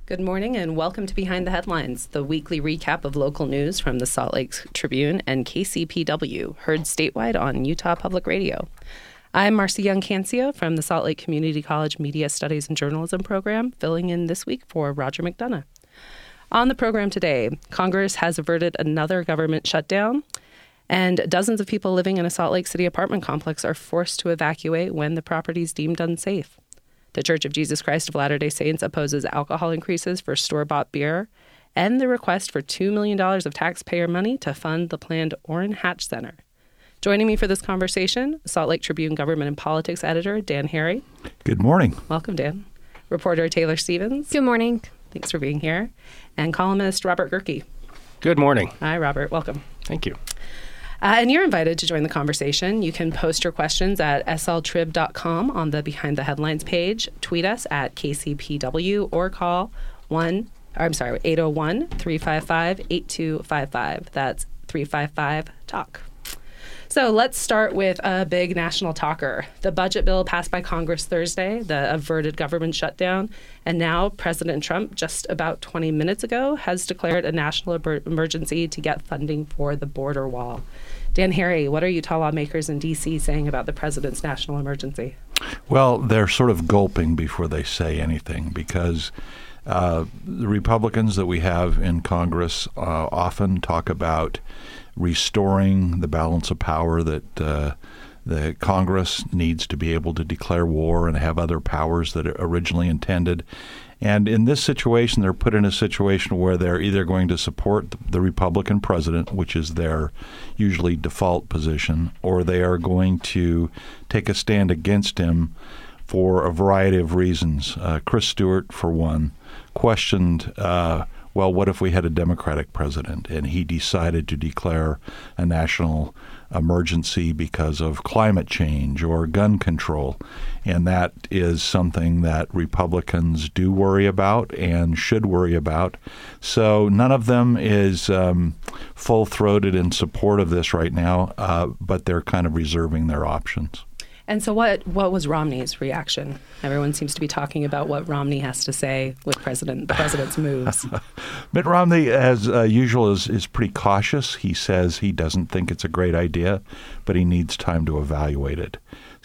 Good morning and welcome to Behind the Headlines, the weekly recap of local news from the Salt Lake Tribune and KCPW, heard statewide on Utah Public Radio. I'm Marcy Young-Cancio from the Salt Lake Community College Media Studies and Journalism program, filling in this week for Roger McDonough. On the program today, Congress has averted another government shutdown, and dozens of people living in a Salt Lake City apartment complex are forced to evacuate when the property is deemed unsafe. The Church of Jesus Christ of Latter-day Saints opposes alcohol increases for store-bought beer and the request for $2 million of taxpayer money to fund the planned Orrin Hatch Center. Joining me for this conversation, Salt Lake Tribune Government and Politics Editor Dan Harry. Good morning. Welcome, Dan. Reporter Taylor Stevens. Good morning. Thanks for being here. And columnist Robert Gehrke. Good morning. Hi, Robert. Welcome. Thank you. And you're invited to join the conversation. You can post your questions at sltrib.com on the Behind the Headlines page, tweet us at KCPW, or call 801-355-8255. That's 355-TALK. So let's start with a big national talker. The budget bill passed by Congress Thursday, the averted government shutdown, and now President Trump, just about 20 minutes ago, has declared a national emergency to get funding for the border wall. Dan Harry, what are Utah lawmakers in D.C. saying about the president's national emergency? Well, they're sort of gulping before they say anything because the Republicans that we have in Congress often talk about restoring the balance of power that the Congress needs to be able to declare war and have other powers that it originally intended. And in this situation, they're put in a situation where they're either going to support the Republican president, which is their usually default position, or they are going to take a stand against him for a variety of reasons. Chris Stewart, for one, questioned well, what if we had a Democratic president and he decided to declare a national emergency because of climate change or gun control? And that is something that Republicans do worry about and should worry about. So none of them is full-throated in support of this right now, but they're kind of reserving their options. And so what was Romney's reaction? Everyone seems to be talking about what Romney has to say with the president's moves. Mitt Romney, as usual, is pretty cautious. He says he doesn't think it's a great idea, but he needs time to evaluate it.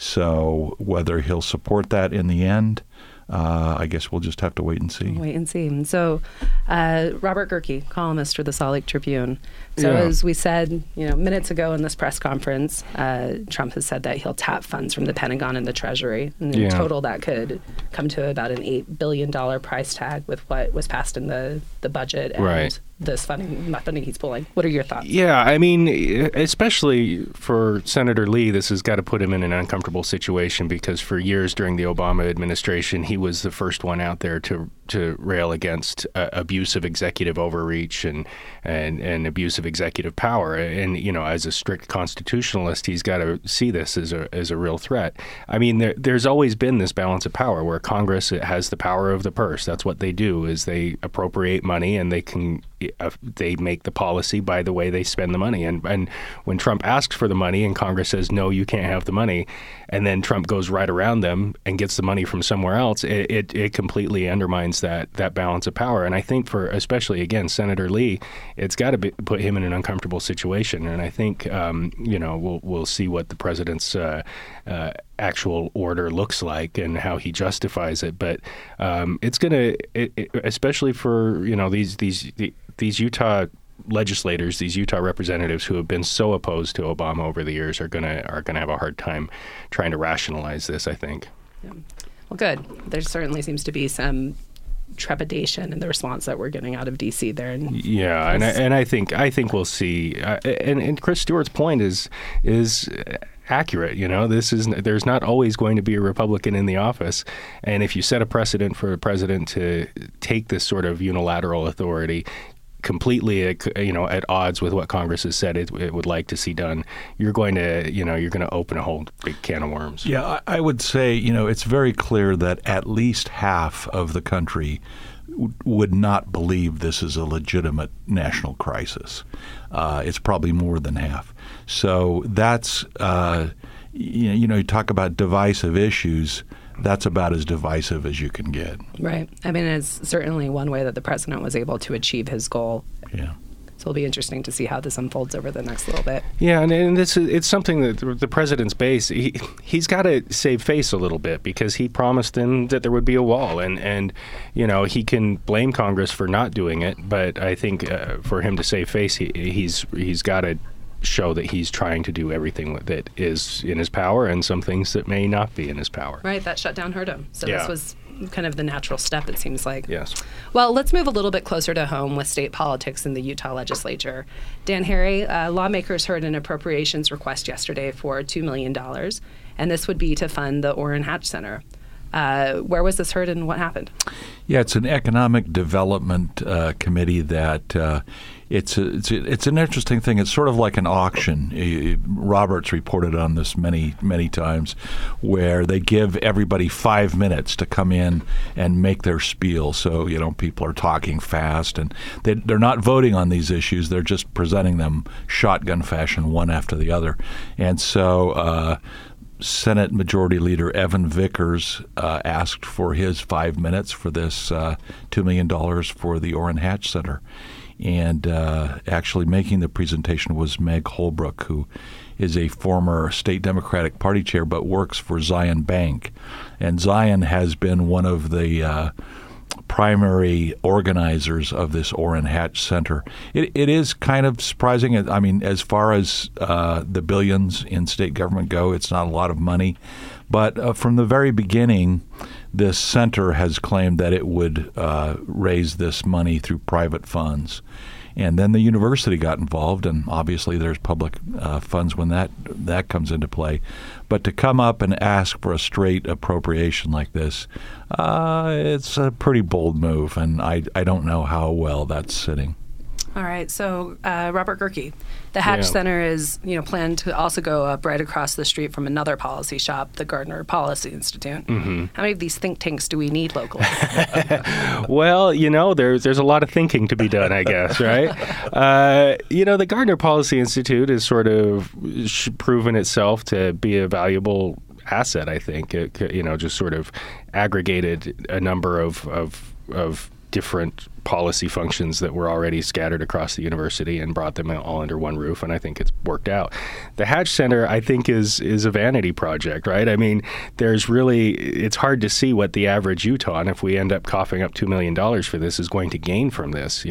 So whether he'll support that in the end, I guess we'll just have to wait and see. Wait and see. So Robert Gehrke, columnist for the Salt Lake Tribune. So as we said, minutes ago in this press conference, Trump has said that he'll tap funds from the Pentagon and the Treasury. And in total, that could come to about an $8 billion price tag with what was passed in the budget and this funding he's pulling. What are your thoughts? Yeah, I mean, especially for Senator Lee, this has got to put him in an uncomfortable situation because for years during the Obama administration, he was the first one out there to rail against abuse of executive overreach and abuse of executive power. And, as a strict constitutionalist, he's got to see this as a real threat. I mean, there's always been this balance of power where Congress has the power of the purse. That's what they do, is they appropriate money and they make the policy by the way they spend the money. And when Trump asks for the money and Congress says, no, you can't have the money, and then Trump goes right around them and gets the money from somewhere else, it completely undermines that balance of power. And I think for especially, again, Senator Lee, it's got to put him in an uncomfortable situation. And I think, we'll see what the president's actual order looks like and how he justifies it. But it's going to, especially for, these Utah legislators, these Utah representatives who have been so opposed to Obama over the years are going to have a hard time trying to rationalize this, I think. Yeah. Well, good. There certainly seems to be some trepidation in the response that we're getting out of D.C. there. And I think we'll see. And Chris Stewart's point is accurate. There's not always going to be a Republican in the office, and if you set a precedent for a president to take this sort of unilateral authority completely at odds with what Congress has said it would like to see done, you're going to open a whole big can of worms. Yeah, I would say, it's very clear that at least half of the country would not believe this is a legitimate national crisis. It's probably more than half. So that's, you talk about divisive issues. that's about as divisive as you can get. Right. I mean, it's certainly one way that the president was able to achieve his goal. Yeah. So it'll be interesting to see how this unfolds over the next little bit. Yeah, and it's something that the president's base, he's got to save face a little bit, because he promised them that there would be a wall. And he can blame Congress for not doing it, but I think for him to save face, he's got to show that he's trying to do everything that is in his power, and some things that may not be in his power. Right, that shutdown hurt him. So Yeah. This was kind of the natural step, it seems like. Yes. Well, let's move a little bit closer to home with state politics in the Utah legislature. Dan Harry, lawmakers heard an appropriations request yesterday for $2 million, and this would be to fund the Orrin Hatch Center. Where was this heard and what happened? Yeah, it's an economic development committee that it's an interesting thing. It's sort of like an auction. Roberts reported on this many times, where they give everybody 5 minutes to come in and make their spiel. So people are talking fast, and they're not voting on these issues. They're just presenting them shotgun fashion, one after the other. And so Senate Majority Leader Evan Vickers asked for his 5 minutes for this $2 million for the Orrin Hatch Center. And actually making the presentation was Meg Holbrook, who is a former state Democratic Party chair but works for Zion Bank. And Zion has been one of the primary organizers of this Orrin Hatch Center. It is kind of surprising. I mean, as far as the billions in state government go, it's not a lot of money. But from the very beginning, this center has claimed that it would raise this money through private funds. And then the university got involved, and obviously there's public funds when that comes into play. But to come up and ask for a straight appropriation like this, it's a pretty bold move, and I don't know how well that's sitting. All right. So, Robert Gehrke, the Hatch Center is, planned to also go up right across the street from another policy shop, the Gardner Policy Institute. Mm-hmm. How many of these think tanks do we need locally? Well, there's a lot of thinking to be done, I guess, right? The Gardner Policy Institute has sort of proven itself to be a valuable asset, I think. It, just sort of aggregated a number of different policy functions that were already scattered across the university and brought them all under one roof, and I think it's worked out. The Hatch Center, I think, is a vanity project, right? I mean, it's hard to see what the average Utahn, if we end up coughing up $2 million for this, is going to gain from this,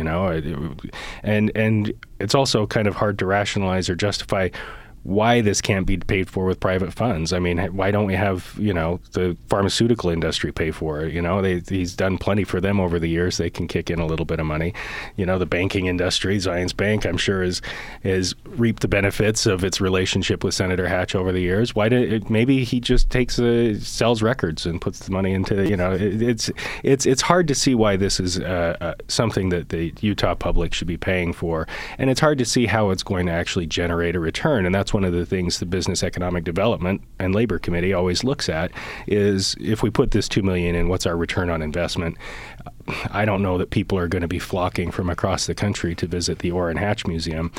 and it's also kind of hard to rationalize or justify why this can't be paid for with private funds. I mean, why don't we have, the pharmaceutical industry pay for it? He's done plenty for them over the years. They can kick in a little bit of money. The banking industry, Zions Bank, I'm sure has reaped the benefits of its relationship with Senator Hatch over the years. Maybe he just sells records and puts the money into, it's hard to see why this is something that the Utah public should be paying for. And it's hard to see how it's going to actually generate a return. And that's one of the things the Business Economic Development and Labor Committee always looks at, is if we put this $2 million in, what's our return on investment? I don't know that people are going to be flocking from across the country to visit the Orrin Hatch Museum.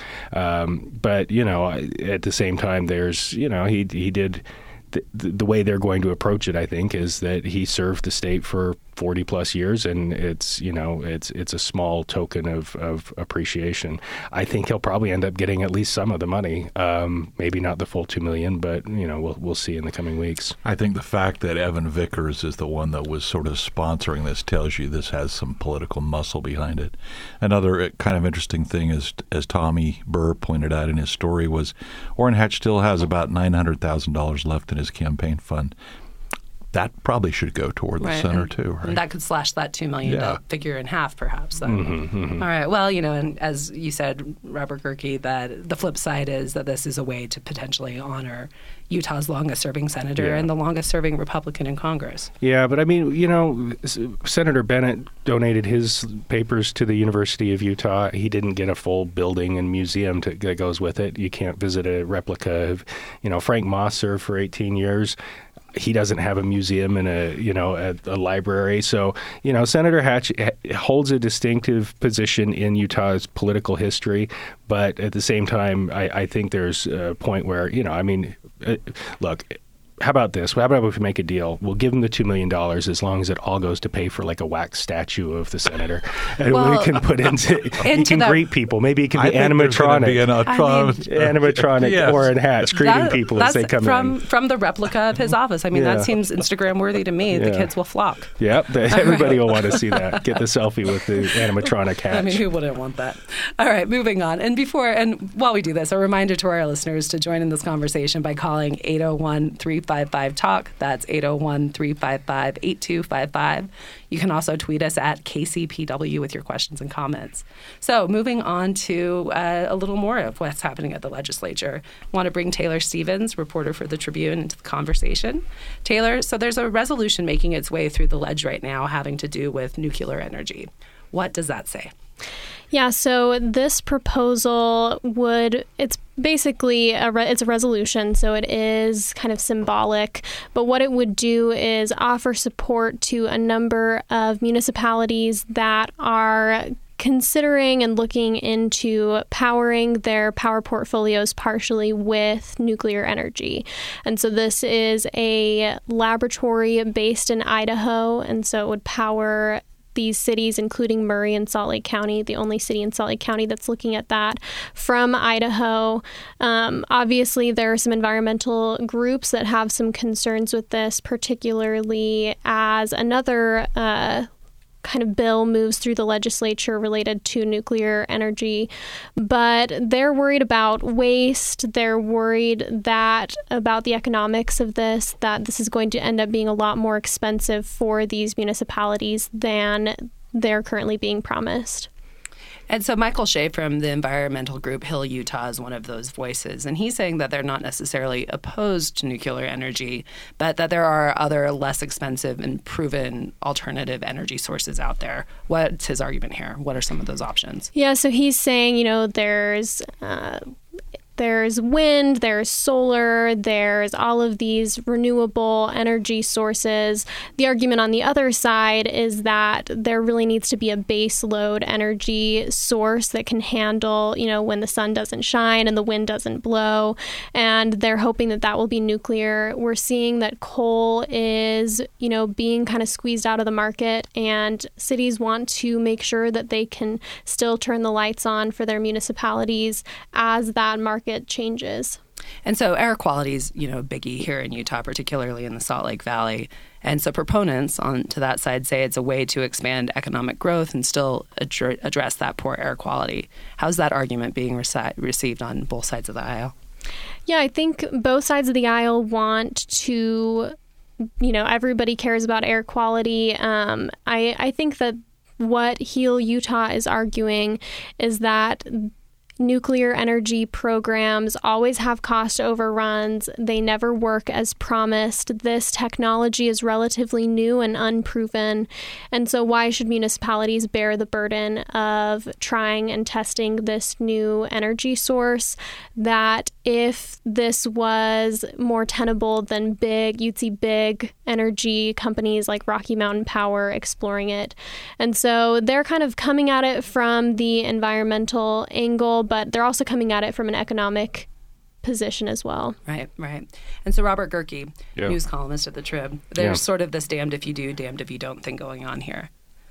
But, at the same time, there's, he did the way they're going to approach it, I think, is that he served the state for 40 plus years, and it's a small token of appreciation. I think he'll probably end up getting at least some of the money, maybe not the full $2 million, but we'll see in the coming weeks. I think the fact that Evan Vickers is the one that was sort of sponsoring this tells you this has some political muscle behind it. Another kind of interesting thing is, as Tommy Burr pointed out in his story, was Orrin Hatch still has about $900,000 left in his campaign fund. That probably should go toward the center, too, right? And that could slash that $2 million figure in half, perhaps. Then. All right. Well, and as you said, Robert Gehrke, that the flip side is that this is a way to potentially honor Utah's longest-serving senator and the longest-serving Republican in Congress. Yeah, but I mean, Senator Bennett donated his papers to the University of Utah. He didn't get a full building and museum that goes with it. You can't visit a replica of, Frank Moss served for 18 years. He doesn't have a museum and a library. So, Senator Hatch holds a distinctive position in Utah's political history. But at the same time, I think there's a point where, look, how about this? How about if we make a deal? We'll give him the $2 million as long as it all goes to pay for like a wax statue of the senator. And we can put he can greet people. Maybe it can be animatronic. Animatronic Orrin Hatch greeting people as they come in. From the replica of his office. I mean, that seems Instagram worthy to me. The kids will flock. Yep. Everybody will want to see that. Get the selfie with the animatronic Hatch. I mean, who wouldn't want that? All right, moving on. And while we do this, a reminder to our listeners to join in this conversation by calling 801-355-TALK. That's 801-355-8255. You can also tweet us at KCPW with your questions and comments. So moving on to a little more of what's happening at the legislature. I want to bring Taylor Stevens, reporter for the Tribune, into the conversation. Taylor, so there's a resolution making its way through the ledge right now having to do with nuclear energy. What does that say? Yeah, so this proposal it's basically it's a resolution, so it is kind of symbolic, but what it would do is offer support to a number of municipalities that are considering and looking into powering their power portfolios partially with nuclear energy. And so this is a laboratory based in Idaho, and so it would power these cities, including Murray and Salt Lake County, the only city in Salt Lake County that's looking at that from Idaho. Obviously, there are some environmental groups that have some concerns with this, particularly as another kind of bill moves through the legislature related to nuclear energy. But they're worried about waste. They're worried about the economics of this, that this is going to end up being a lot more expensive for these municipalities than they're currently being promised. And so Michael Shea from the environmental group Hill Utah is one of those voices. And he's saying that they're not necessarily opposed to nuclear energy, but that there are other less expensive and proven alternative energy sources out there. What's his argument here? What are some of those options? Yeah, so he's saying, there's wind, there's solar, there's all of these renewable energy sources. The argument on the other side is that there really needs to be a base load energy source that can handle, when the sun doesn't shine and the wind doesn't blow. And they're hoping that will be nuclear. We're seeing that coal is, being kind of squeezed out of the market, and cities want to make sure that they can still turn the lights on for their municipalities as that market changes. And so air quality is, a biggie here in Utah, particularly in the Salt Lake Valley. And so proponents to that side say it's a way to expand economic growth and still address that poor air quality. How's that argument being received on both sides of the aisle? Yeah, I think both sides of the aisle want to, everybody cares about air quality. I think that what Heal Utah is arguing is that nuclear energy programs always have cost overruns. They never work as promised. This technology is relatively new and unproven. And so why should municipalities bear the burden of trying and testing this new energy source that if this was more tenable than you'd see big energy companies like Rocky Mountain Power exploring it. And so they're kind of coming at it from the environmental angle, but they're also coming at it from an economic position as well. Right. And so Robert Gehrke, news columnist at the Trib, there's sort of this damned if you do, damned if you don't thing going on here.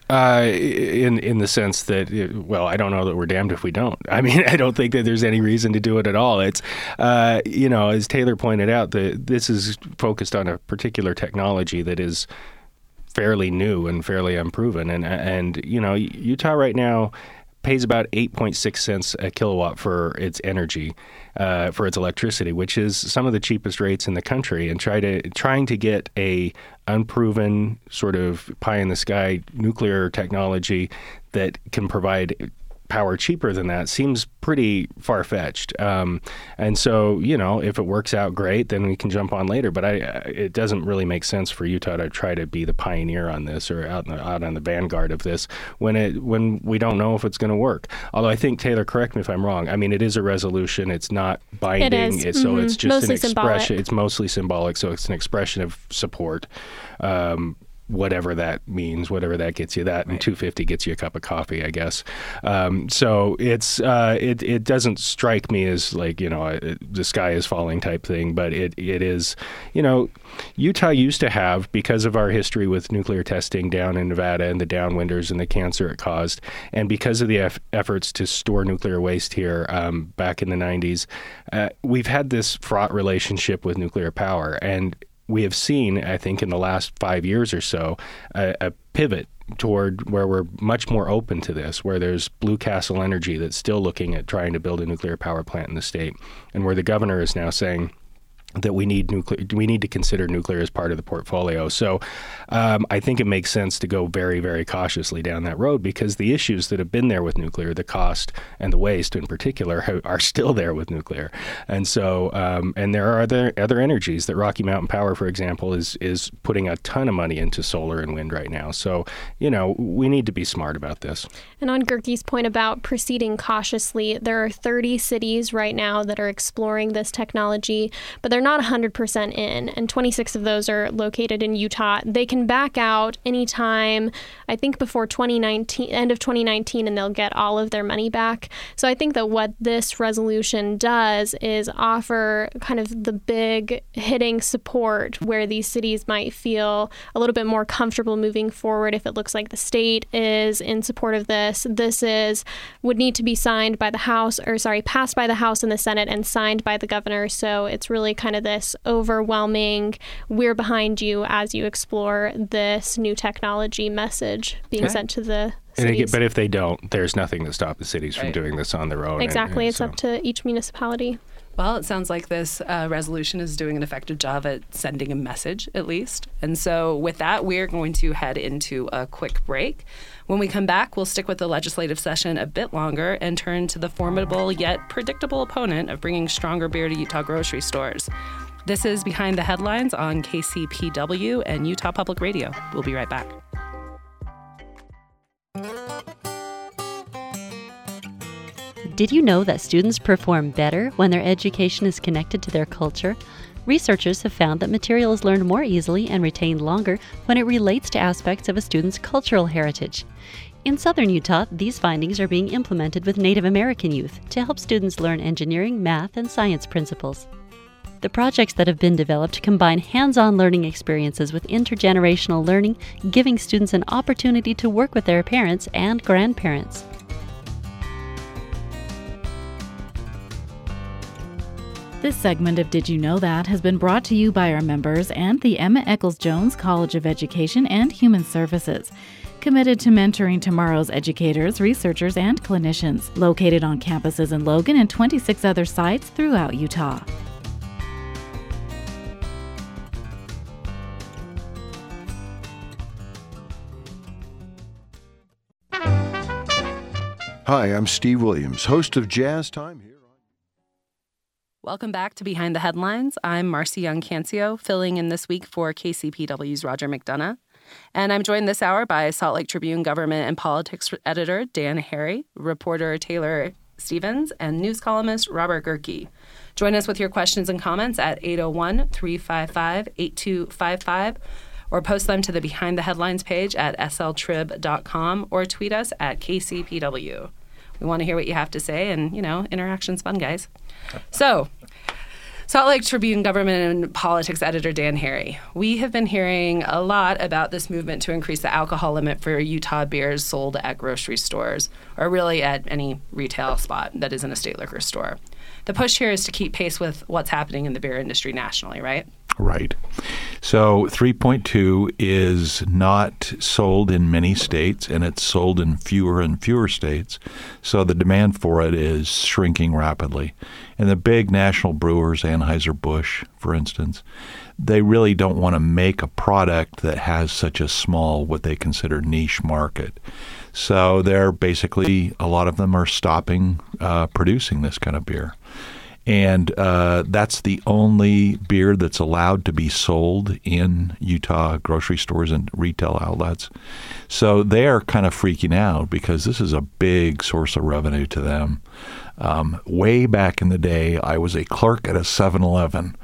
In the sense that, I don't know that we're damned if we don't. I mean, I don't think that there's any reason to do it at all. It's, as Taylor pointed out, this is focused on a particular technology that is fairly new and fairly unproven. And Utah right now pays about 8.6 cents a kilowatt for its energy, for its electricity, which is some of the cheapest rates in the country. And trying to get a unproven sort of pie in the sky nuclear technology that can provide power cheaper than that seems pretty far-fetched. And so, if it works out great, then we can jump on later. But it doesn't really make sense for Utah to try to be the pioneer on this or out on the vanguard of this when we don't know if it's going to work. Although I think, Taylor, correct me if I'm wrong. I mean, it is a resolution. It's not binding. It is. So it's just mostly an expression. Symbolic. It's mostly symbolic. So it's an expression of support. whatever that means, whatever that gets you. That and $2.50 gets you a cup of coffee, I guess. So it doesn't strike me as like, the sky is falling type thing, but it is, Utah used to have, because of our history with nuclear testing down in Nevada and the downwinders and the cancer it caused, and because of the efforts to store nuclear waste here back in the 90s, we've had this fraught relationship with nuclear power. And we have seen, I think, in the last 5 years or so, a pivot toward where we're much more open to this, where there's Blue Castle Energy that's still looking at trying to build a nuclear power plant in the state, and where the governor is now saying that we need to consider nuclear as part of the portfolio. So I think it makes sense to go very, very cautiously down that road, because the issues that have been there with nuclear, the cost and the waste in particular, are still there with nuclear. And so, and there are other energies that Rocky Mountain Power, for example, is putting a ton of money into solar and wind right now. So, we need to be smart about this. And on Gerke's point about proceeding cautiously, there are 30 cities right now that are exploring this technology, but they're not 100% in, and 26 of those are located in Utah. They can back out anytime, I think before end of 2019, and they'll get all of their money back. So I think that what this resolution does is offer kind of the big hitting support where these cities might feel a little bit more comfortable moving forward if it looks like the state is in support of this. This would need to be passed by the House and the Senate and signed by the governor. So it's really kind of this overwhelming, we're behind you as you explore this new technology message being sent to the cities. But if they don't, there's nothing to stop the cities from doing this on their own. Exactly. It's up to each municipality. Well, it sounds like this resolution is doing an effective job at sending a message, at least. And so with that, we're going to head into a quick break. When we come back, we'll stick with the legislative session a bit longer and turn to the formidable yet predictable opponent of bringing stronger beer to Utah grocery stores. This is Behind the Headlines on KCPW and Utah Public Radio. We'll be right back. Did you know that students perform better when their education is connected to their culture? Researchers have found that material is learned more easily and retained longer when it relates to aspects of a student's cultural heritage. In southern Utah, these findings are being implemented with Native American youth to help students learn engineering, math, and science principles. The projects that have been developed combine hands-on learning experiences with intergenerational learning, giving students an opportunity to work with their parents and grandparents. This segment of Did You Know That has been brought to you by our members and the Emma Eccles-Jones College of Education and Human Services, committed to mentoring tomorrow's educators, researchers, and clinicians, located on campuses in Logan and 26 other sites throughout Utah. Hi, I'm Steve Williams, host of Jazz Time here. Welcome back to Behind the Headlines. I'm Marcy Young-Cancio, filling in this week for KCPW's Roger McDonough. And I'm joined this hour by Salt Lake Tribune government and politics editor Dan Harry, reporter Taylor Stevens, and news columnist Robert Gerke. Join us with your questions and comments at 801-355-8255, or post them to the Behind the Headlines page at sltrib.com, or tweet us at KCPW. We want to hear what you have to say, and, interaction's fun, guys. So, Salt Lake Tribune government and politics editor Dan Harry. We have been hearing a lot about this movement to increase the alcohol limit for Utah beers sold at grocery stores, or really at any retail spot that isn't a state liquor store. The push here is to keep pace with what's happening in the beer industry nationally, right? Right. So 3.2 is not sold in many states, and it's sold in fewer and fewer states. So the demand for it is shrinking rapidly. And the big national brewers, Anheuser-Busch, for instance, they really don't want to make a product that has such a small, what they consider niche market. So they're basically, a lot of them are stopping producing this kind of beer. And that's the only beer that's allowed to be sold in Utah grocery stores and retail outlets. So they are kind of freaking out because this is a big source of revenue to them. Way back in the day, I was a clerk at a 7-Eleven,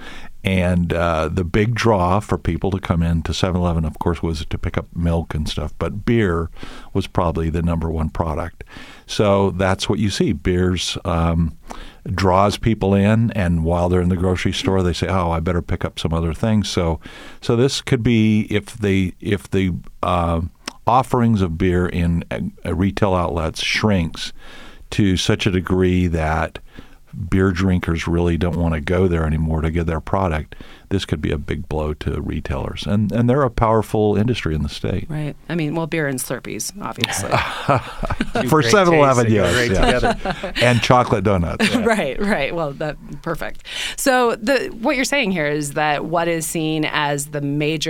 And the big draw for people to come in to 7-Eleven, of course, was to pick up milk and stuff. But beer was probably the number one product. So that's what you see. Beers draws people in, and while they're in the grocery store, they say, "Oh, I better pick up some other things." So this could be if the offerings of beer in retail outlets shrinks to such a degree that beer drinkers really don't want to go there anymore to get their product, this could be a big blow to retailers. And they're a powerful industry in the state. Right. I mean, well, beer and Slurpees, obviously. For 7-Eleven, yes. And chocolate donuts. Yeah. Right. Well, perfect. So what you're saying here is that what is seen as the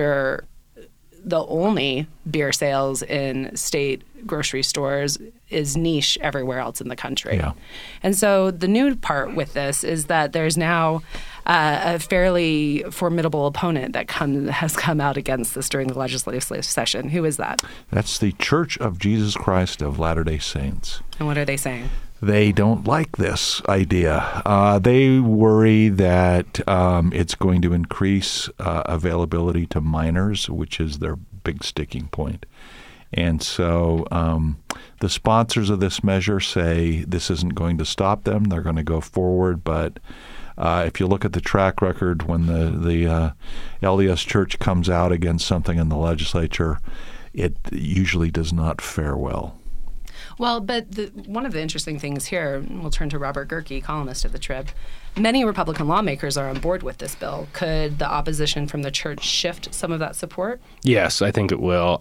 only beer sales in state grocery stores is niche everywhere else in the country. Yeah. And so the new part with this is that there's now a fairly formidable opponent that has come out against this during the legislative session. Who is that? That's the Church of Jesus Christ of Latter-day Saints. And what are they saying? They don't like this idea. They worry that it's going to increase availability to minors, which is their big sticking point. And so the sponsors of this measure say this isn't going to stop them. They're going to go forward. But if you look at the track record, when the LDS Church comes out against something in the legislature, it usually does not fare well. Well, but one of the interesting things here, we'll turn to Robert Gehrke, columnist at the Trib. Many Republican lawmakers are on board with this bill. Could the opposition from the church shift some of that support? Yes, I think it will.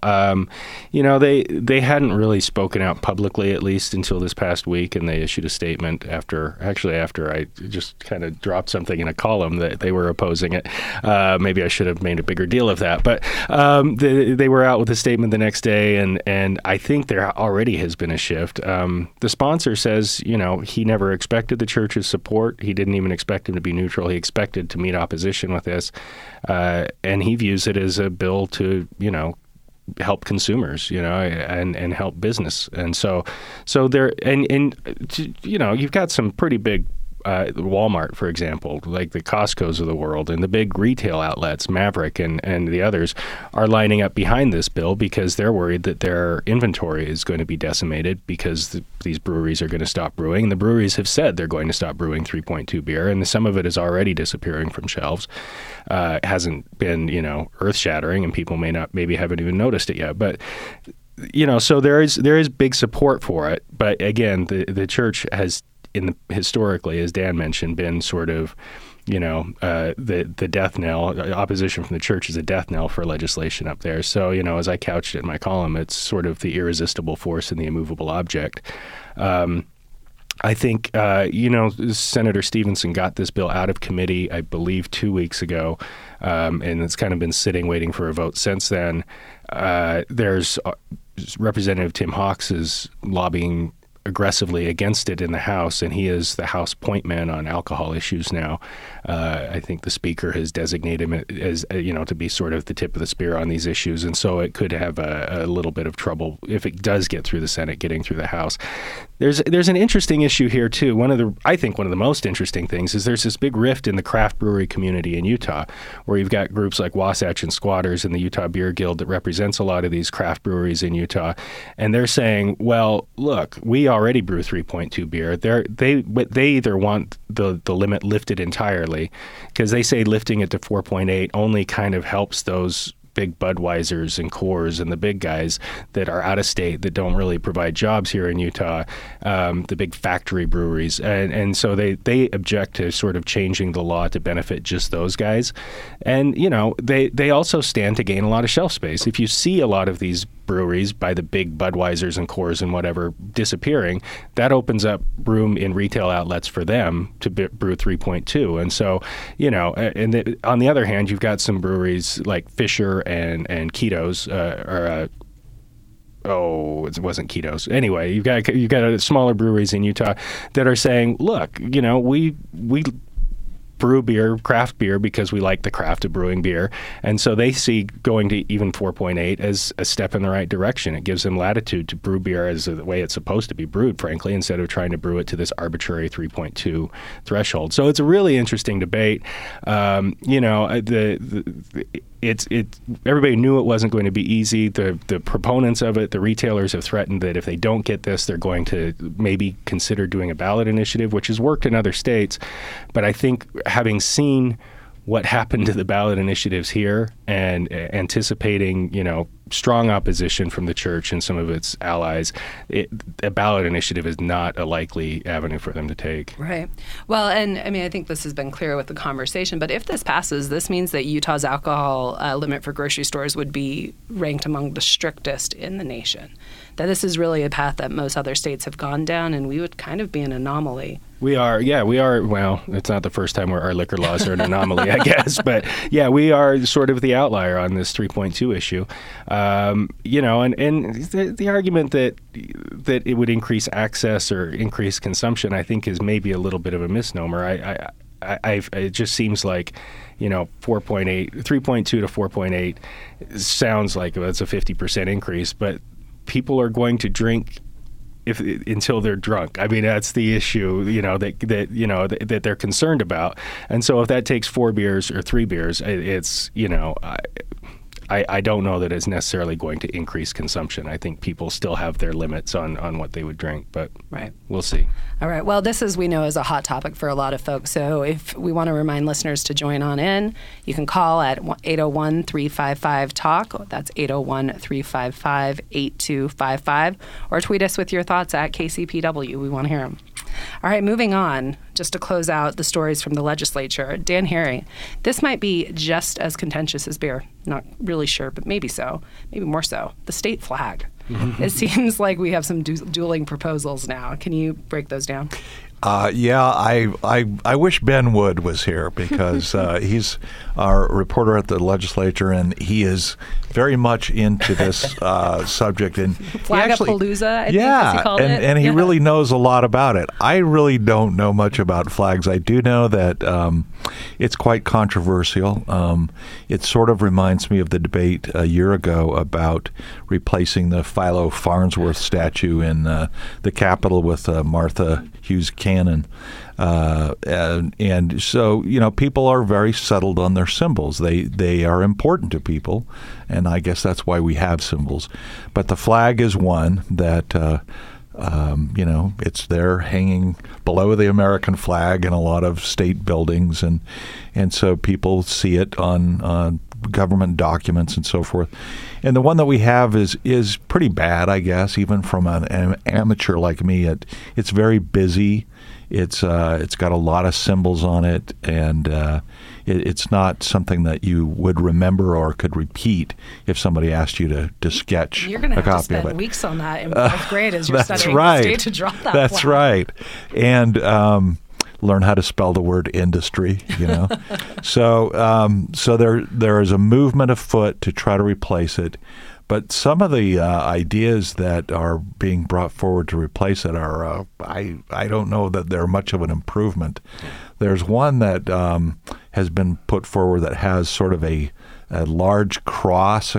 They hadn't really spoken out publicly, at least until this past week, and they issued a statement after I just kind of dropped something in a column that they were opposing it. Maybe I should have made a bigger deal of that. But they were out with a statement the next day, and I think there already has been a shift. The sponsor says, he never expected the church's support. He didn't even expect him to be neutral. He expected to meet opposition with this, and he views it as a bill to, help consumers, and help business. And so there, and you've got some pretty big. Walmart, for example, like the Costco's of the world, and the big retail outlets, Maverick and the others, are lining up behind this bill because they're worried that their inventory is going to be decimated because these breweries are going to stop brewing. The breweries have said they're going to stop brewing 3.2 beer, and some of it is already disappearing from shelves. It hasn't been, earth-shattering, and people maybe haven't even noticed it yet. But so there is big support for it. But again, the church has historically, as Dan mentioned, been sort of, the death knell. Opposition from the church is a death knell for legislation up there. So, as I couched it in my column, it's sort of the irresistible force and the immovable object. I think, Senator Stevenson got this bill out of committee, I believe, 2 weeks ago, and it's kind of been sitting waiting for a vote since then. There's Representative Tim Hawks is lobbying aggressively against it in the House, and he is the House point man on alcohol issues now. I think the Speaker has designated him as, to be sort of the tip of the spear on these issues, and so it could have a little bit of trouble if it does get through the Senate, getting through the House. There's an interesting issue here, too. I think one of the most interesting things is there's this big rift in the craft brewery community in Utah, where you've got groups like Wasatch and Squatters and the Utah Beer Guild that represents a lot of these craft breweries in Utah, and they're saying, well, look, we already brew 3.2 beer. They either want the limit lifted entirely, because they say lifting it to 4.8 only kind of helps those big Budweisers and Coors and the big guys that are out of state that don't really provide jobs here in Utah, the big factory breweries. And so they object to sort of changing the law to benefit just those guys. And, they also stand to gain a lot of shelf space. If you see a lot of these breweries by the big Budweisers and Coors and whatever disappearing, that opens up room in retail outlets for them to brew 3.2. And so, on the other hand, you've got some breweries like Fisher and Keto's, it wasn't Keto's. Anyway, you've got smaller breweries in Utah that are saying, look, we brew beer, craft beer, because we like the craft of brewing beer. And so they see going to even 4.8 as a step in the right direction. It gives them latitude to brew beer as the way it's supposed to be brewed, frankly, instead of trying to brew it to this arbitrary 3.2 threshold. So it's a really interesting debate. Everybody knew it wasn't going to be easy. The proponents of it, the retailers, have threatened that if they don't get this, they're going to maybe consider doing a ballot initiative, which has worked in other states. But I think having seen what happened to the ballot initiatives here and anticipating, strong opposition from the church and some of its allies, a ballot initiative is not a likely avenue for them to take. Right. Well, and I think this has been clear with the conversation, but if this passes, this means that Utah's alcohol limit for grocery stores would be ranked among the strictest in the nation. That this is really a path that most other states have gone down, and we would kind of be an anomaly. We are. Well, it's not the first time where our liquor laws are an anomaly, I guess. But yeah, we are sort of the outlier on this 3.2 issue. And the argument that it would increase access or increase consumption, I think, is maybe a little bit of a misnomer. It just seems like, 3.2 to 4.8 sounds like it's a 50% increase, but people are going to drink until they're drunk. That's the issue, that they're concerned about. And so if that takes 4 beers or 3 beers, it's, I don't know that it's necessarily going to increase consumption. I think people still have their limits on what they would drink, but right. We'll see. All right. Well, this, as we know, is a hot topic for a lot of folks. So if we want to remind listeners to join on in, you can call at 801-355-TALK. That's 801-355-8255. Or tweet us with your thoughts at KCPW. We want to hear them. All right, moving on, just to close out the stories from the legislature. Dan Harry, this might be just as contentious as beer. Not really sure, but maybe so. Maybe more so. The state flag. It seems like we have some dueling proposals now. Can you break those down? I wish Ben Wood was here because he's our reporter at the legislature, and he is very much into this subject. And Flagapalooza, I think, as he called it. And he really knows a lot about it. I really don't know much about flags. I do know that it's quite controversial. It sort of reminds me of the debate a year ago about replacing the Philo Farnsworth statue in the Capitol with Martha Hughes Cannon. And so, people are very settled on their symbols. They are important to people, and I guess that's why we have symbols. But the flag is one that, it's there hanging below the American flag in a lot of state buildings, and so people see it on government documents and so forth. And the one that we have is pretty bad, I guess, even from an amateur like me. It's very busy. It's got a lot of symbols on it, and it's not something that you would remember or could repeat if somebody asked you to sketch a copy of it. You're going to have to spend weeks on that in 4th grade as you're studying the state to draw that. That's flag. right. And learn how to spell the word industry, So there is a movement afoot to try to replace it. But some of the ideas that are being brought forward to replace it are, I don't know that they're much of an improvement. There's one that has been put forward that has sort of a large cross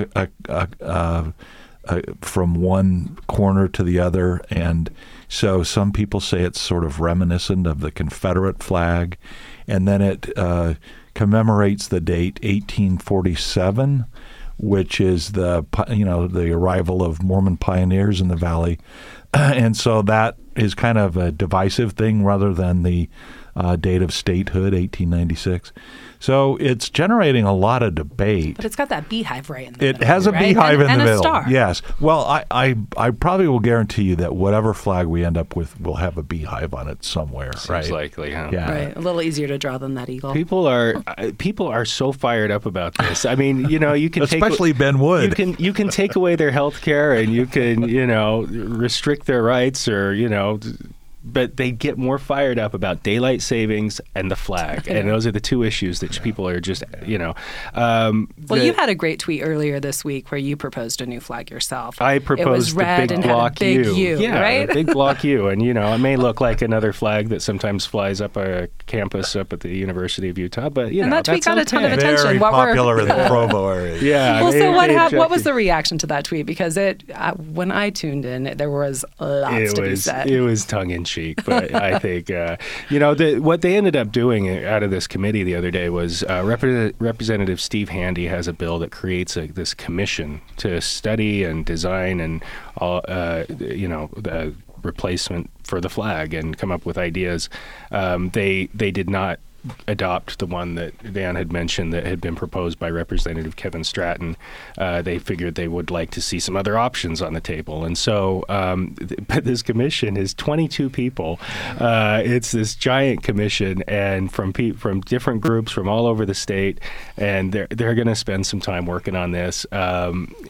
from one corner to the other, and so some people say it's sort of reminiscent of the Confederate flag, and then it commemorates the date 1847, which is the arrival of Mormon pioneers in the valley, and so that is kind of a divisive thing rather than the date of statehood, 1896. So it's generating a lot of debate. But it's got that beehive right in the middle. It has a beehive in the middle. And a star. Yes. Well, I probably will guarantee you that whatever flag we end up with will have a beehive on it somewhere. Seems likely, huh? Yeah. Right. A little easier to draw than that eagle. People are so fired up about this. You can especially Ben Wood. You can take away their health care, and you can restrict their rights, or but they get more fired up about daylight savings and the flag, and those are the two issues that people are just, Well, you had a great tweet earlier this week where you proposed a new flag yourself. I proposed the big block U. Yeah, right? the big block U, and it may look like another flag that sometimes flies up a campus up at the University of Utah, but and that tweet got a ton of Very attention. popular in the Provo area. Yeah. Well, so what was the reaction to that tweet? Because when I tuned in, there was lots to be said. It was tongue in cheek, but I think what they ended up doing out of this committee the other day was Representative Steve Handy has a bill that creates this commission to study and design and the replacement for the flag and come up with ideas. They did not adopt the one that Dan had mentioned that had been proposed by Representative Kevin Stratton. They figured they would like to see some other options on the table. And so but this commission is 22 people. It's this giant commission, and from different groups from all over the state, and they're going to spend some time working on this. I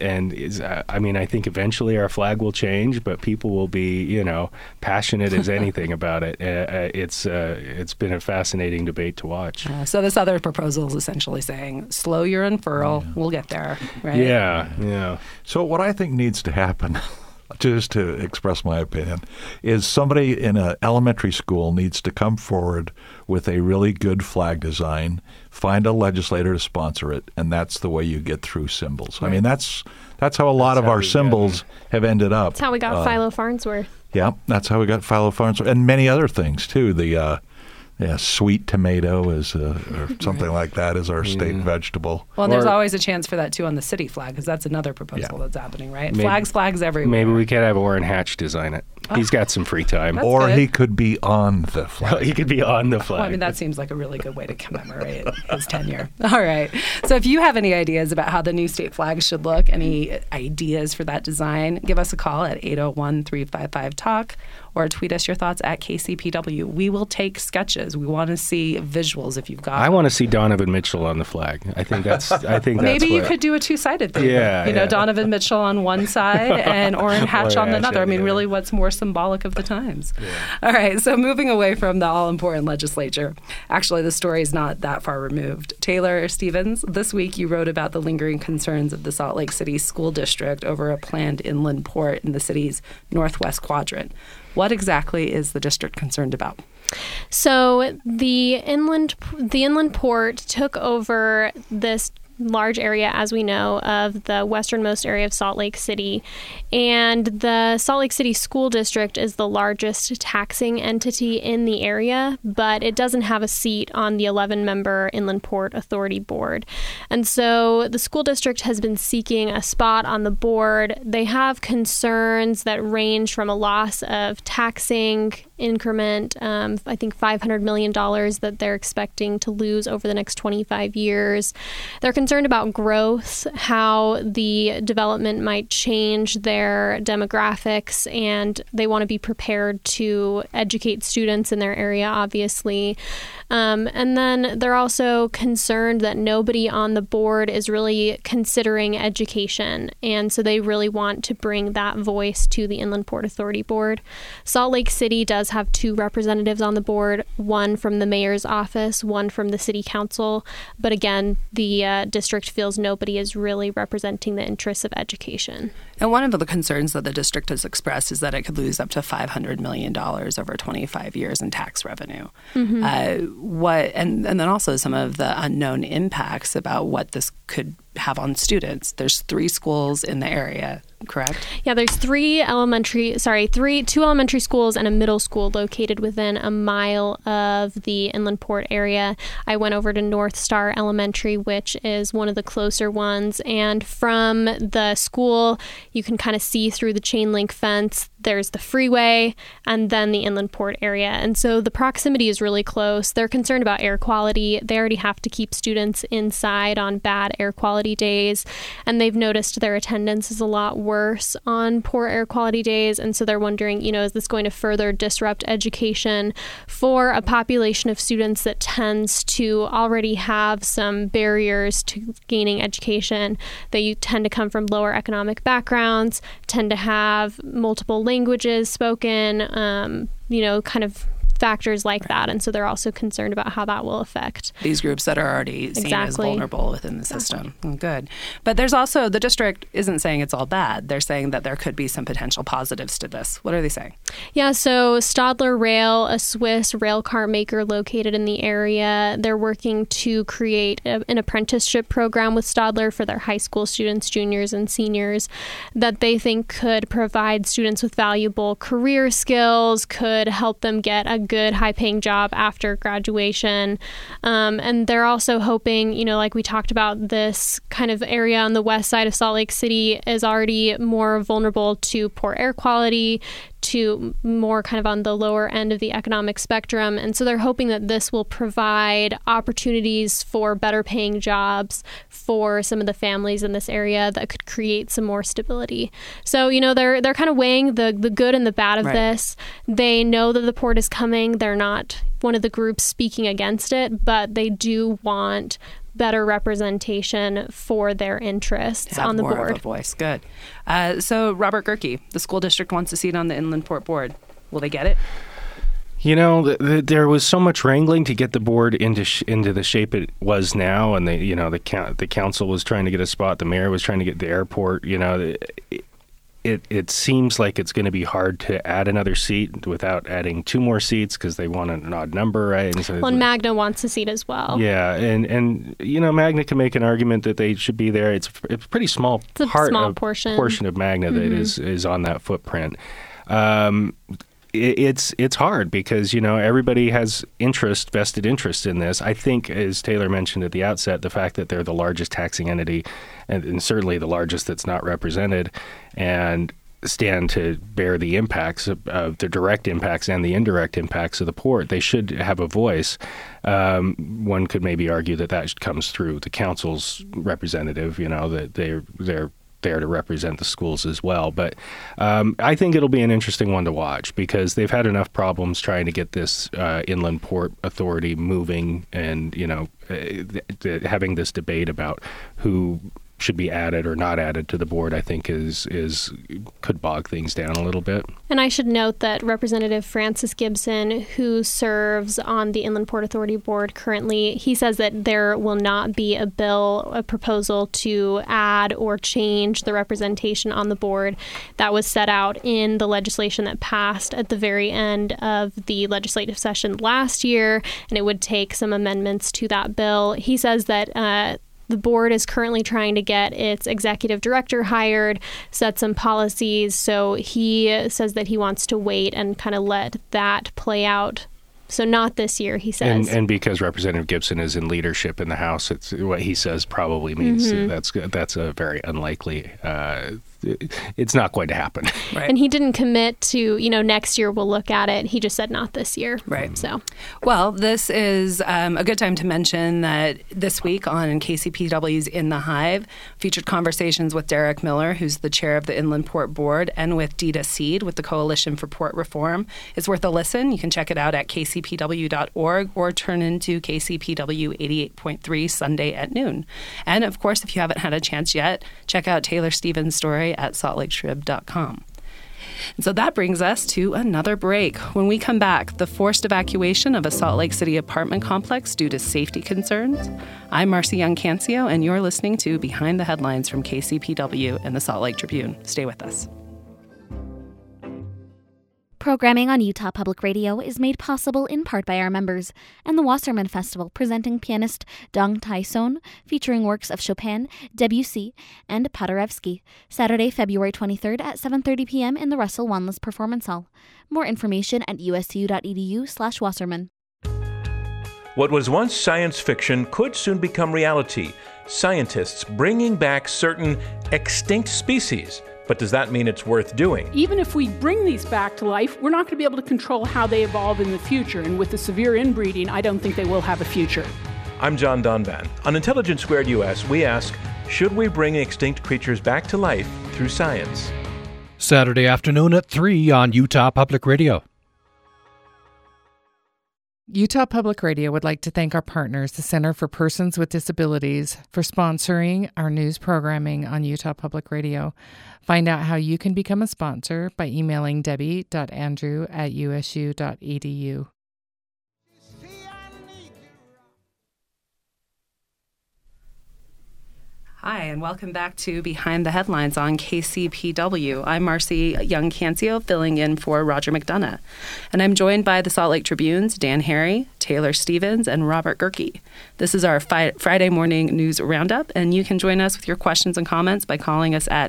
think eventually our flag will change, but people will be, passionate as anything about it. It's been a fascinating debate to watch. So this other proposal is essentially saying, slow your unfurl, we'll get there, right? Yeah. So what I think needs to happen, just to express my opinion, is somebody in an elementary school needs to come forward with a really good flag design, find a legislator to sponsor it, and that's the way you get through symbols. Right. I mean, that's how a lot of our symbols have ended up. That's how we got Philo Farnsworth. Yeah, that's how we got Philo Farnsworth, and many other things too. Sweet tomato is or something like that is our state vegetable. Well, and there's always a chance for that too on the city flag, because that's another proposal that's happening, right? Flags everywhere. Maybe we could have Orrin Hatch design it. He's got some free time. Or good. He could be on the flag. Well, he could be on the flag. Well, that seems like a really good way to commemorate his tenure. All right. So if you have any ideas about how the new state flag should look, any ideas for that design, give us a call at 801-355-TALK or tweet us your thoughts at KCPW. We will take sketches. We want to see visuals if you've got I want to see Donovan Mitchell on the flag. I think that's maybe you could do a two-sided thing. Yeah. Donovan Mitchell on one side and Orrin Hatch on another. I mean, really, what's more symbolic of the times? Yeah. All right, so moving away from the all-important legislature. Actually, the story is not that far removed. Taylor Stevens, this week you wrote about the lingering concerns of the Salt Lake City School District over a planned inland port in the city's northwest quadrant. What exactly is the district concerned about? So the inland port took over this large area, as we know, of the westernmost area of Salt Lake City. And the Salt Lake City School District is the largest taxing entity in the area, but it doesn't have a seat on the 11-member Inland Port Authority Board. And so the school district has been seeking a spot on the board. They have concerns that range from a loss of taxing increment, I think $500 million that they're expecting to lose over the next 25 years. They're concerned about growth, how the development might change their demographics, and they want to be prepared to educate students in their area, obviously. And then they're also concerned that nobody on the board is really considering education, and so they really want to bring that voice to the Inland Port Authority Board. Salt Lake City does have 2 representatives on the board, one from the mayor's office, one from the city council, but again, the district feels nobody is really representing the interests of education. And one of the concerns that the district has expressed is that it could lose up to $500 million over 25 years in tax revenue. Mm-hmm. And then also some of the unknown impacts about what this could have on students. There's 3 schools in the area, correct? Yeah, there's 2 elementary schools and a middle school located within a mile of the Inland Port area. I went over to North Star Elementary, which is one of the closer ones, and from the school, you can kind of see through the chain link fence. There's the freeway and then the Inland Port area. And so the proximity is really close. They're concerned about air quality. They already have to keep students inside on bad air quality days. And they've noticed their attendance is a lot worse on poor air quality days. And so they're wondering, is this going to further disrupt education for a population of students that tends to already have some barriers to gaining education? They tend to come from lower economic backgrounds, tend to have multiple languages spoken, kind of factors like that. And so they're also concerned about how that will affect these groups that are already seen as vulnerable within the system. Good. But there's also, the district isn't saying it's all bad. They're saying that there could be some potential positives to this. What are they saying? Yeah, so Stadler Rail, a Swiss rail car maker located in the area, they're working to create an apprenticeship program with Stadler for their high school students, juniors and seniors, that they think could provide students with valuable career skills, could help them get a good high-paying job after graduation. And they're also hoping, like we talked about, this kind of area on the west side of Salt Lake City is already more vulnerable to poor air quality, to more kind of on the lower end of the economic spectrum. And so they're hoping that this will provide opportunities for better paying jobs for some of the families in this area that could create some more stability. So, they're kind of weighing the good and the bad of this. They know that the port is coming. They're not one of the groups speaking against it, but they do want better representation for their interests on the board. More of a voice. Good. So Robert Gerke, the school district wants a seat on the Inland Port Board. Will they get it? There was so much wrangling to get the board into the shape it was now, and the council was trying to get a spot, the mayor was trying to get the airport. It seems like it's going to be hard to add another seat without adding 2 more seats because they want an odd number, right? And so Magna wants a seat as well. Yeah, and Magna can make an argument that they should be there. It's a pretty small portion of Magna that is on that footprint. It's hard because everybody has vested interest in this. I think, as Taylor mentioned at the outset, the fact that they're the largest taxing entity and certainly the largest that's not represented and stand to bear the impacts of the direct impacts and the indirect impacts of the port, they should have a voice. One could maybe argue that comes through the council's representative, that they're there to represent the schools as well. But I think it'll be an interesting one to watch because they've had enough problems trying to get this Inland Port Authority moving and, having this debate about who should be added or not added to the board, I think could bog things down a little bit. And I should note that Representative Francis Gibson, who serves on the Inland Port Authority board currently, he says that there will not be a proposal to add or change the representation on the board that was set out in the legislation that passed at the very end of the legislative session last year, and it would take some amendments to that bill. He says that the board is currently trying to get its executive director hired, set some policies. So he says that he wants to wait and kind of let that play out. So not this year, he says. And because Representative Gibson is in leadership in the House, it's what he says probably means that's a very unlikely. It's not going to happen. Right. And he didn't commit to, next year we'll look at it. He just said not this year. Right. So, well, this is a good time to mention that this week on KCPW's In the Hive, featured conversations with Derek Miller, who's the chair of the Inland Port Board, and with Dita Seed with the Coalition for Port Reform. It's worth a listen. You can check it out at kcpw.org or turn into KCPW 88.3 Sunday at noon. And, of course, if you haven't had a chance yet, check out Taylor Stevens' story at saltlaketrib.com. And so that brings us to another break. When we come back, the forced evacuation of a Salt Lake City apartment complex due to safety concerns. I'm Marcy Young-Cancio, and you're listening to Behind the Headlines from KCPW and the Salt Lake Tribune. Stay with us. Programming on Utah Public Radio is made possible in part by our members and the Wasserman Festival, presenting pianist Dong Tai-son, featuring works of Chopin, Debussy, and Paderewski, Saturday, February 23rd at 7:30 p.m. in the Russell Wanless Performance Hall. More information at usu.edu/Wasserman. What was once science fiction could soon become reality. Scientists bringing back certain extinct species. But does that mean it's worth doing? Even if we bring these back to life, we're not going to be able to control how they evolve in the future. And with the severe inbreeding, I don't think they will have a future. I'm John Donvan. On Intelligence Squared US, we ask, should we bring extinct creatures back to life through science? Saturday afternoon at 3 on Utah Public Radio. Utah Public Radio would like to thank our partners, the Center for Persons with Disabilities, for sponsoring our news programming on Utah Public Radio. Find out how you can become a sponsor by emailing debbie.andrew@usu.edu. Hi, and welcome back to Behind the Headlines on KCPW. I'm Marcy Young-Cancio, filling in for Roger McDonough. And I'm joined by the Salt Lake Tribune's Dan Harry, Taylor Stevens, and Robert Gerke. This is our Friday morning news roundup, and you can join us with your questions and comments by calling us at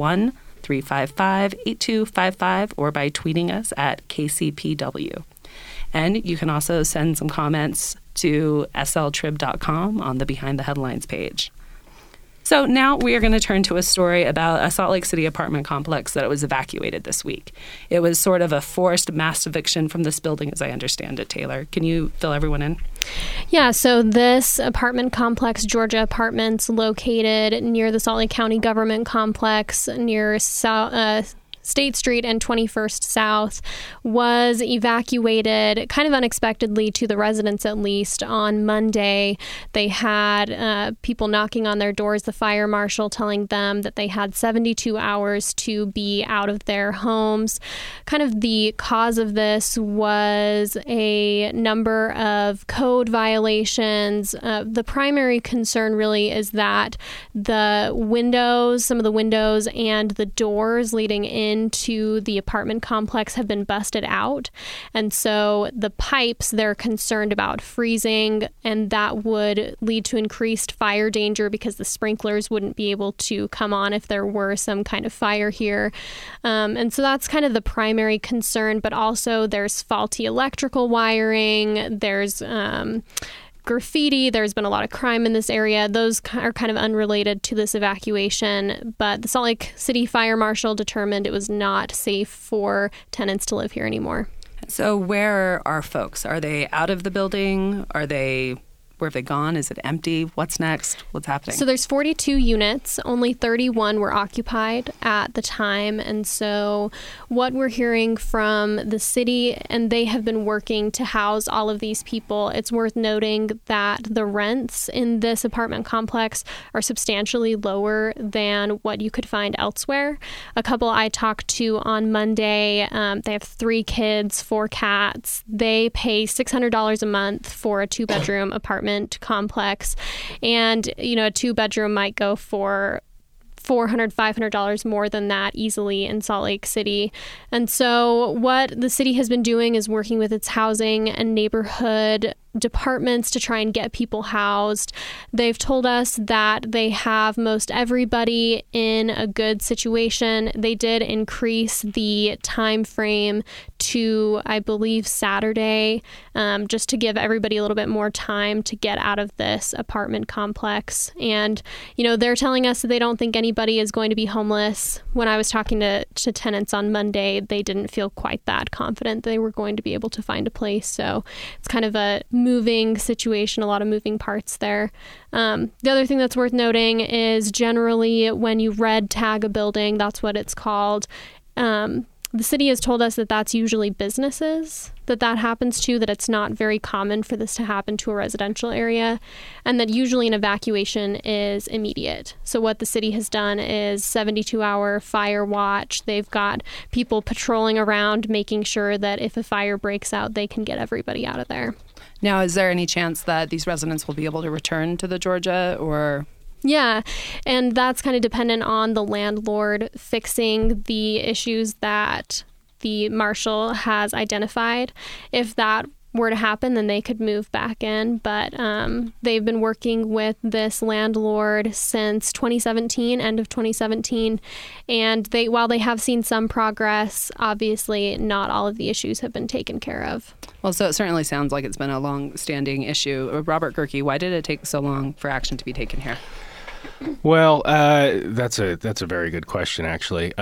801-355-8255 or by tweeting us at KCPW. And you can also send some comments to sltrib.com on the Behind the Headlines page. So now we are going to turn to a story about a Salt Lake City apartment complex that was evacuated this week. It was sort of a forced mass eviction from this building, as I understand it. Taylor, can you fill everyone in? Yeah, so this apartment complex, Georgia Apartments, located near the Salt Lake County Government Complex near State Street and 21st South, was evacuated kind of unexpectedly to the residents, at least on Monday. They had people knocking on their doors, the fire marshal telling them that they had 72 hours to be out of their homes. Kind of the cause of this was a number of code violations. The primary concern really is that the windows, some of the windows and the doors leading into the apartment complex have been busted out. And so the pipes, they're concerned about freezing, and that would lead to increased fire danger because the sprinklers wouldn't be able to come on if there were some kind of fire here. And so that's kind of the primary concern, but also there's faulty electrical wiring, there's graffiti. There's been a lot of crime in this area. Those are kind of unrelated to this evacuation, but the Salt Lake City Fire Marshal determined it was not safe for tenants to live here anymore. So where are folks? Are they out of the building? Where have they gone? Is it empty? What's next? What's happening? So there's 42 units. Only 31 were occupied at the time. And so what we're hearing from the city, and they have been working to house all of these people, it's worth noting that the rents in this apartment complex are substantially lower than what you could find elsewhere. A couple I talked to on Monday, they have 3 kids, 4 cats. They pay $600 a month for a 2-bedroom apartment complex, and a 2-bedroom might go for $400, $500 more than that easily in Salt Lake City. And so what the city has been doing is working with its housing and neighborhood departments to try and get people housed. They've told us that they have most everybody in a good situation. They did increase the time frame to, I believe, Saturday, just to give everybody a little bit more time to get out of this apartment complex. And, they're telling us that they don't think anybody is going to be homeless. When I was talking to tenants on Monday, they didn't feel quite that confident they were going to be able to find a place. So it's kind of a moving situation, a lot of moving parts there. The other thing that's worth noting is generally when you red tag a building, that's what it's called. The city has told us that that's usually businesses that happens to, that it's not very common for this to happen to a residential area, and that usually an evacuation is immediate. So what the city has done is 72-hour fire watch. They've got people patrolling around, making sure that if a fire breaks out, they can get everybody out of there. Now, is there any chance that these residents will be able to return to the Georgia, or... Yeah, and that's kind of dependent on the landlord fixing the issues that the marshal has identified. If that were to happen, then they could move back in. But they've been working with this landlord since 2017, end of 2017. And while they have seen some progress, obviously not all of the issues have been taken care of. Well, so it certainly sounds like it's been a long-standing issue. Robert Gerke, why did it take so long for action to be taken here? Well, that's a very good question, actually.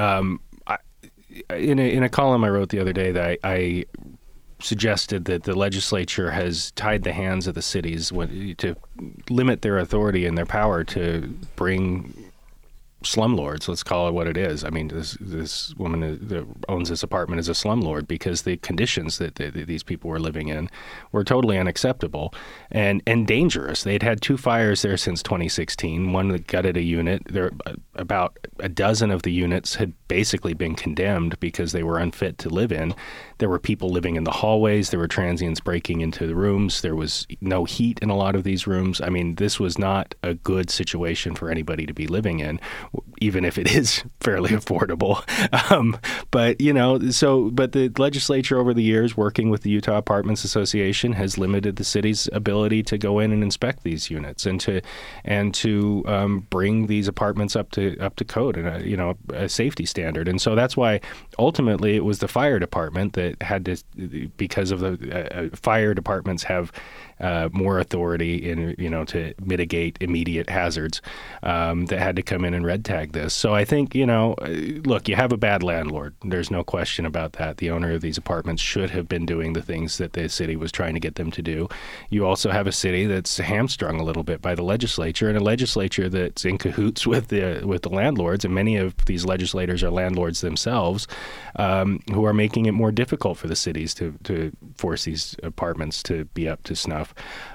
In a column I wrote the other day, that I suggested that the legislature has tied the hands of the cities to limit their authority and their power to bring slumlords. Let's call it what it is. I mean, this woman that owns this apartment is a slumlord because the conditions that these people were living in were totally unacceptable and dangerous. They'd had 2 fires there since 2016. One that gutted a unit. There, about a dozen of the units had basically been condemned because they were unfit to live in. There were people living in the hallways. There were transients breaking into the rooms. There was no heat in a lot of these rooms. I mean, this was not a good situation for anybody to be living in, even if it is fairly affordable. But the legislature over the years, working with the Utah Apartments Association, has limited the city's ability to go in and inspect these units and to bring these apartments up to code and a safety standard. And so that's why ultimately it was the fire department that had to, because of the fire departments have more authority to mitigate immediate hazards, that had to come in and red tag this. So I think, look, you have a bad landlord. There's no question about that. The owner of these apartments should have been doing the things that the city was trying to get them to do. You also have a city that's hamstrung a little bit by the legislature, and a legislature that's in cahoots with the landlords, and many of these legislators are landlords themselves, who are making it more difficult for the cities to force these apartments to be up to snuff.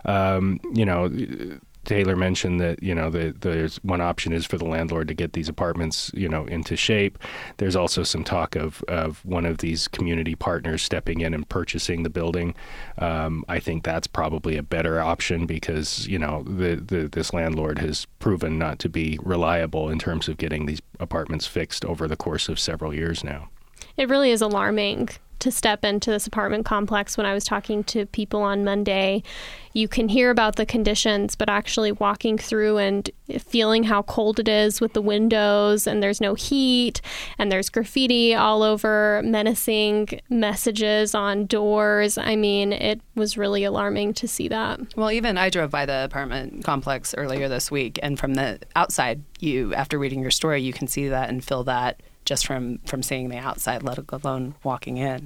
Taylor mentioned that, there's one option is for the landlord to get these apartments, into shape. There's also some talk of one of these community partners stepping in and purchasing the building. I think that's probably a better option because, this landlord has proven not to be reliable in terms of getting these apartments fixed over the course of several years now. It really is alarming to step into this apartment complex. When I was talking to people on Monday, you can hear about the conditions, but actually walking through and feeling how cold it is with the windows, and there's no heat, and there's graffiti all over, menacing messages on doors. I mean, it was really alarming to see that. Well, even I drove by the apartment complex earlier this week, and from the outside, after reading your story, you can see that and feel that just from seeing the outside, let alone walking in.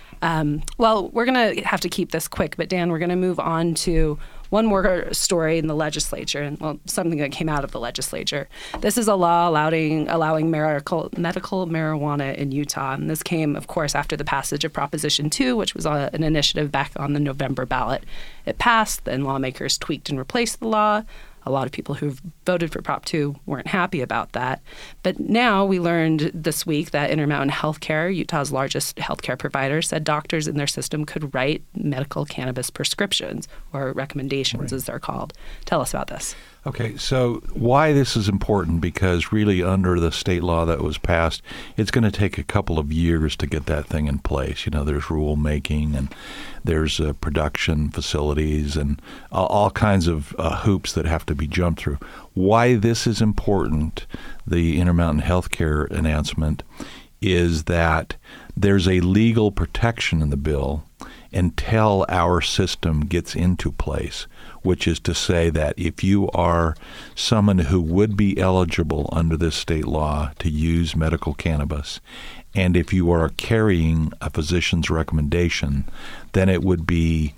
Well, we're going to have to keep this quick, but Dan, we're going to move on to one more story in the legislature, and something that came out of the legislature. This is a law allowing medical marijuana in Utah, and this came, of course, after the passage of Proposition 2, which was an initiative back on the November ballot. It passed, then lawmakers tweaked and replaced the law. A lot of people who voted for Prop 2 weren't happy about that. But now we learned this week that Intermountain Healthcare, Utah's largest healthcare provider, said doctors in their system could write medical cannabis prescriptions, or recommendations as they're called. Tell us about this. Okay, so why this is important, because really under the state law that was passed, it's going to take a couple of years to get that thing in place. There's rule making and there's production facilities and all kinds of hoops that have to be jumped through. Why this is important, the Intermountain Healthcare announcement, is that there's a legal protection in the bill until our system gets into place, which is to say that if you are someone who would be eligible under this state law to use medical cannabis, and if you are carrying a physician's recommendation, then it would be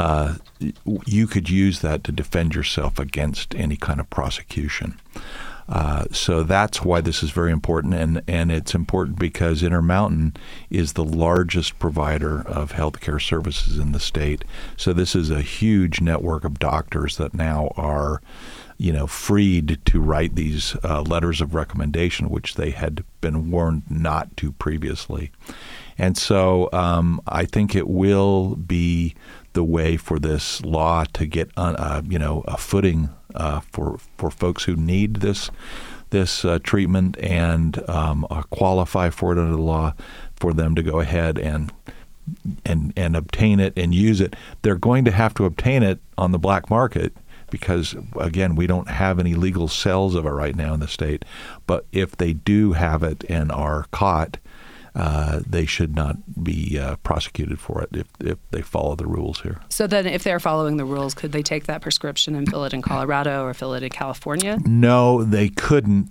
you could use that to defend yourself against any kind of prosecution. So that's why this is very important, and it's important because Intermountain is the largest provider of healthcare services in the state. So this is a huge network of doctors that now are, freed to write these letters of recommendation, which they had been warned not to previously. And so I think it will be the way for this law to get a footing for folks who need this treatment and qualify for it under the law, for them to go ahead and obtain it and use it. They're going to have to obtain it on the black market because, again, we don't have any legal sales of it right now in the state. But if they do have it and are caught, they should not be prosecuted for it if they follow the rules here. So then if they're following the rules, could they take that prescription and fill it in Colorado or fill it in California? No, they couldn't.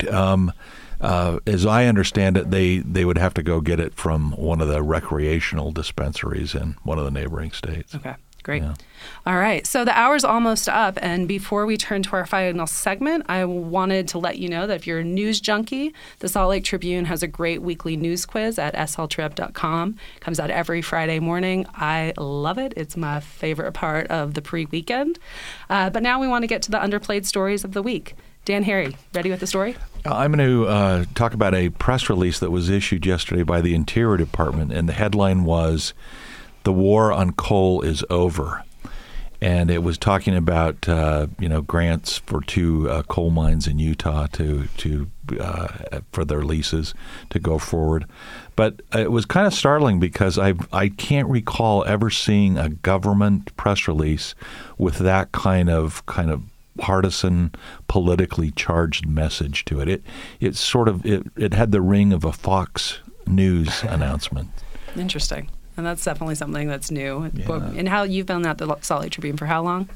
As I understand it, they would have to go get it from one of the recreational dispensaries in one of the neighboring states. Okay. Great. Yeah. All right. So the hour's almost up. And before we turn to our final segment, I wanted to let you know that if you're a news junkie, the Salt Lake Tribune has a great weekly news quiz at sltrib.com. It comes out every Friday morning. I love it. It's my favorite part of the pre-weekend. But now we want to get to the underplayed stories of the week. Dan Harry, ready with the story? I'm going to talk about a press release that was issued yesterday by the Interior Department, and the headline was, "The war on coal is over." And it was talking about grants for 2 coal mines in Utah to for their leases to go forward. But it was kind of startling because I can't recall ever seeing a government press release with that kind of partisan, politically charged message to it. It had the ring of a Fox News announcement. Interesting. And that's definitely something that's new. Yeah. And how you've been at the Salt Lake Tribune for how long?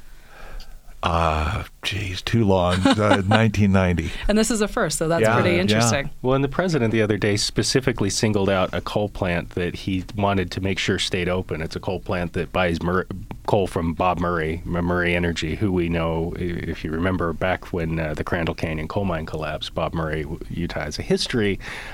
Too long. 1990. And this is a first, so that's pretty interesting. Yeah. Well, and the president the other day specifically singled out a coal plant that he wanted to make sure stayed open. It's a coal plant that buys coal from Bob Murray, Murray Energy, who we know, if you remember, back when the Crandall Canyon coal mine collapsed. Bob Murray, Utah has a history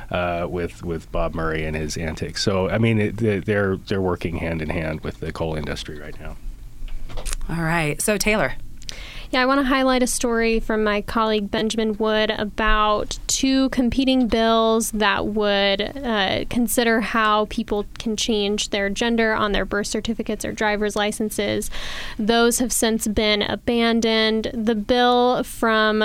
with Bob Murray and his antics. So, I mean, they're working hand in hand with the coal industry right now. All right. So, Taylor. Yeah, I want to highlight a story from my colleague Benjamin Wood about 2 competing bills that would consider how people can change their gender on their birth certificates or driver's licenses. Those have since been abandoned. The bill from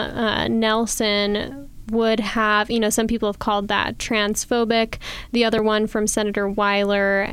Nelson would have, some people have called that transphobic. The other one from Senator Weiler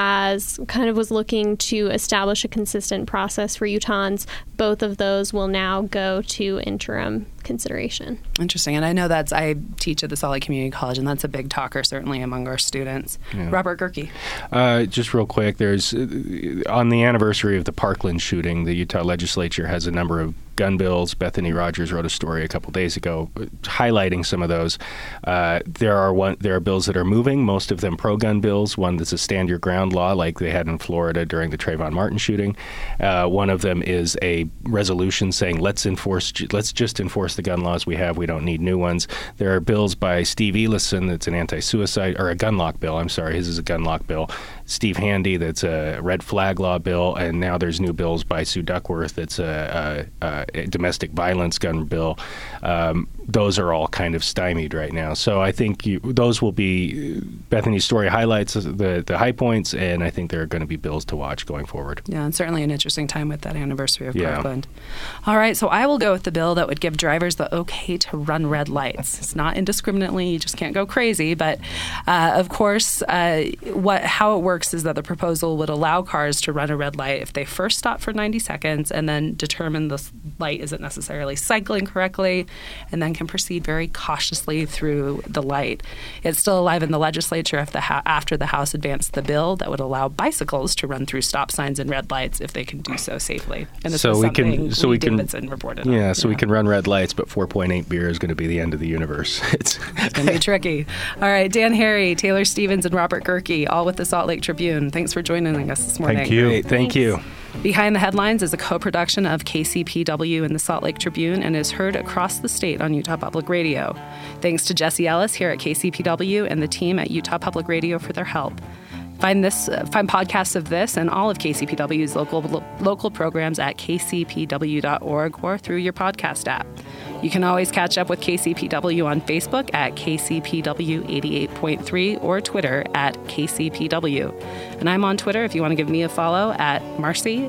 was looking to establish a consistent process for Utahns. Both of those will now go to interim consideration. Interesting. And I know I teach at the Salt Lake Community College, and that's a big talker, certainly among our students. Yeah. Robert Gehrke. Just real quick, there's on the anniversary of the Parkland shooting, the Utah legislature has a number of gun bills. Bethany Rogers wrote a story a couple days ago highlighting some of those. There are bills that are moving, most of them pro-gun bills. One that's a stand your ground law like they had in Florida during the Trayvon Martin shooting. One of them is a resolution saying let's just enforce the gun laws we have. We don't need new ones. There are bills by Steve Elison that's an anti-suicide, or a gun lock bill. I'm sorry, his is a gun lock bill. Steve Handy, that's a red flag law bill, and now there's new bills by Sue Duckworth that's a domestic violence gun bill. Those are all kind of stymied right now. So I think those will be, Bethany's story highlights the high points, and I think there are going to be bills to watch going forward. Yeah, and certainly an interesting time with that anniversary of Parkland. All right, so I will go with the bill that would give drivers the okay to run red lights. It's not indiscriminately, you just can't go crazy, but of course, how it works is that the proposal would allow cars to run a red light if they first stop for 90 seconds and then determine the light isn't necessarily cycling correctly, and then can proceed very cautiously through the light. It's still alive in the legislature after the House advanced the bill that would allow bicycles to run through stop signs and red lights if they can do so safely. And this is something Lee Davidson reported on. We can run red lights, but 4.8 beer is going to be the end of the universe. It's going to be tricky. All right, Dan Harry, Taylor Stevens, and Robert Gehrke, all with the Salt Lake Tribune. Thanks for joining us this morning. Thank you. Great. Thank you. Behind the Headlines is a co-production of KCPW and the Salt Lake Tribune and is heard across the state on Utah Public Radio. Thanks to Jesse Ellis here at KCPW and the team at Utah Public Radio for their help. Find podcasts of this and all of KCPW's local programs at kcpw.org or through your podcast app. You can always catch up with KCPW on Facebook at KCPW 88.3 or Twitter at KCPW. And I'm on Twitter if you want to give me a follow at Marcie,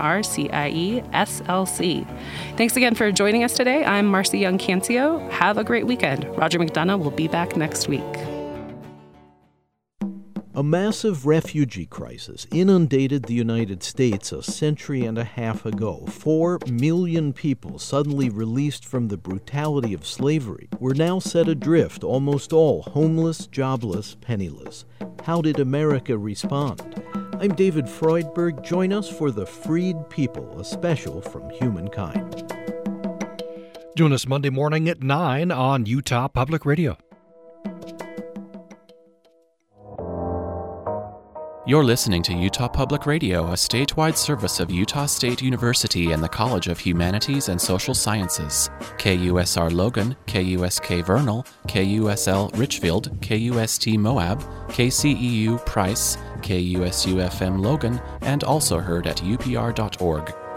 MarcieSLC. Thanks again for joining us today. I'm Marcy Young-Cancio. Have a great weekend. Roger McDonough will be back next week. A massive refugee crisis inundated the United States a century and a half ago. 4 million people suddenly released from the brutality of slavery were now set adrift, almost all homeless, jobless, penniless. How did America respond? I'm David Freudberg. Join us for The Freed People, a special from Humankind. Join us Monday morning at 9 on Utah Public Radio. You're listening to Utah Public Radio, a statewide service of Utah State University and the College of Humanities and Social Sciences. KUSR Logan, KUSK Vernal, KUSL Richfield, KUST Moab, KCEU Price, KUSU-FM Logan, and also heard at upr.org.